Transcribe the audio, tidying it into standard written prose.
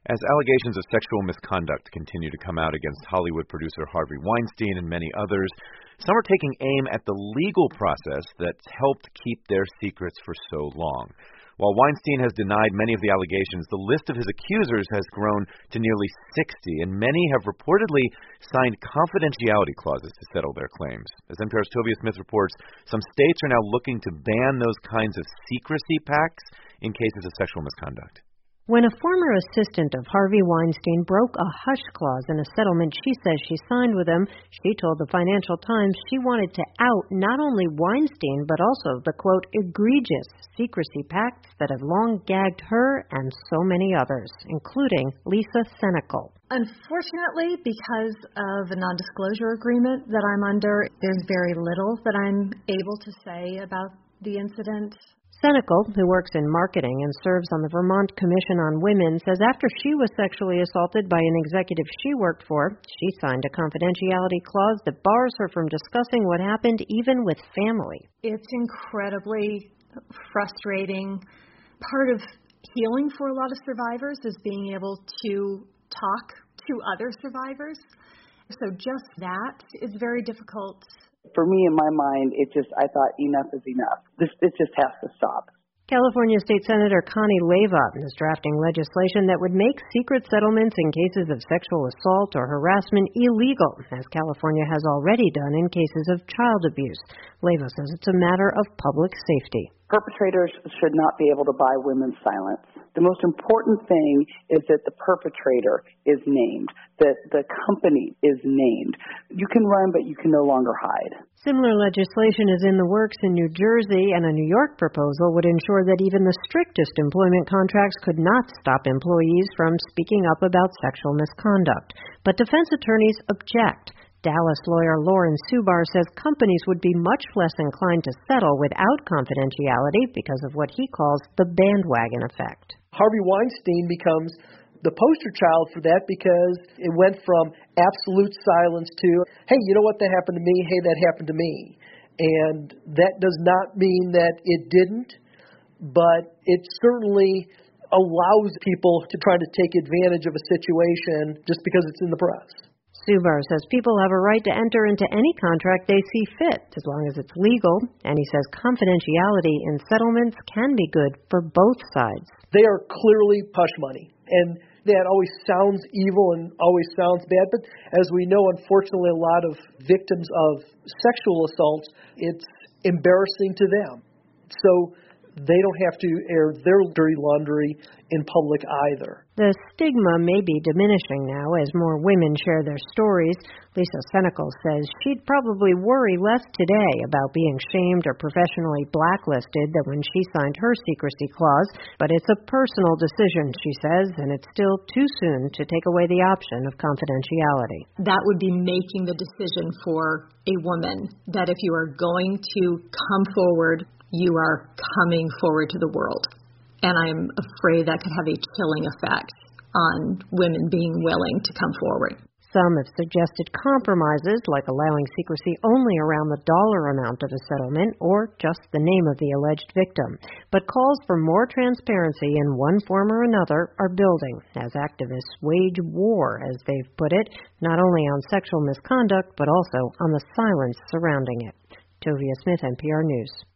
As allegations of sexual misconduct continue to come out against Hollywood producer Harvey Weinstein and many others, some are taking aim at the legal process that's helped keep their secrets for so long. While Weinstein has denied many of the allegations, the list of his accusers has grown to nearly 60, and many have reportedly signed confidentiality clauses to settle their claims. As NPR's Tovia Smith reports, some states are now looking to ban those kinds of secrecy pacts in cases of sexual misconduct. When a former assistant of Harvey Weinstein broke a hush clause in a settlement she says she signed with him, she told the Financial Times she wanted to out not only Weinstein, but also the, quote, egregious secrecy pacts that have long gagged her and so many others, including Lisa Senecal. Unfortunately, because of a non-disclosure agreement that I'm under, there's very little that I'm able to say about the incident. Senecal, who works in marketing and serves on the Vermont Commission on Women, says after she was sexually assaulted by an executive she worked for, she signed a confidentiality clause that bars her from discussing what happened even with family. It's incredibly frustrating. Part of healing for a lot of survivors is being able to talk to other survivors. So just that is very difficult. For me, in my mind, I thought enough is enough. It just has to stop. California State Senator Connie Leyva is drafting legislation that would make secret settlements in cases of sexual assault or harassment illegal, as California has already done in cases of child abuse. Leyva says it's a matter of public safety. Perpetrators should not be able to buy women's silence. The most important thing is that the perpetrator is named, that the company is named. You can run, but you can no longer hide. Similar legislation is in the works in New Jersey, and a New York proposal would ensure that even the strictest employment contracts could not stop employees from speaking up about sexual misconduct. But defense attorneys object. Dallas lawyer Lauren Subar says companies would be much less inclined to settle without confidentiality because of what he calls the bandwagon effect. Harvey Weinstein becomes the poster child for that because it went from absolute silence to, hey, you know what, that happened to me, hey, that happened to me. And that does not mean that it didn't, but it certainly allows people to try to take advantage of a situation just because it's in the press. Subar says people have a right to enter into any contract they see fit, as long as it's legal, and he says confidentiality in settlements can be good for both sides. They are clearly hush money, and that always sounds evil and always sounds bad, but as we know, unfortunately, a lot of victims of sexual assaults, it's embarrassing to them. So they don't have to air their dirty laundry in public either. The stigma may be diminishing now as more women share their stories. Lisa Senecal says she'd probably worry less today about being shamed or professionally blacklisted than when she signed her secrecy clause, but it's a personal decision, she says, and it's still too soon to take away the option of confidentiality. That would be making the decision for a woman that if you are going to come forward, you are coming forward to the world. And I'm afraid that could have a chilling effect on women being willing to come forward. Some have suggested compromises, like allowing secrecy only around the dollar amount of a settlement or just the name of the alleged victim. But calls for more transparency in one form or another are building as activists wage war, as they've put it, not only on sexual misconduct, but also on the silence surrounding it. Tovia Smith, NPR News.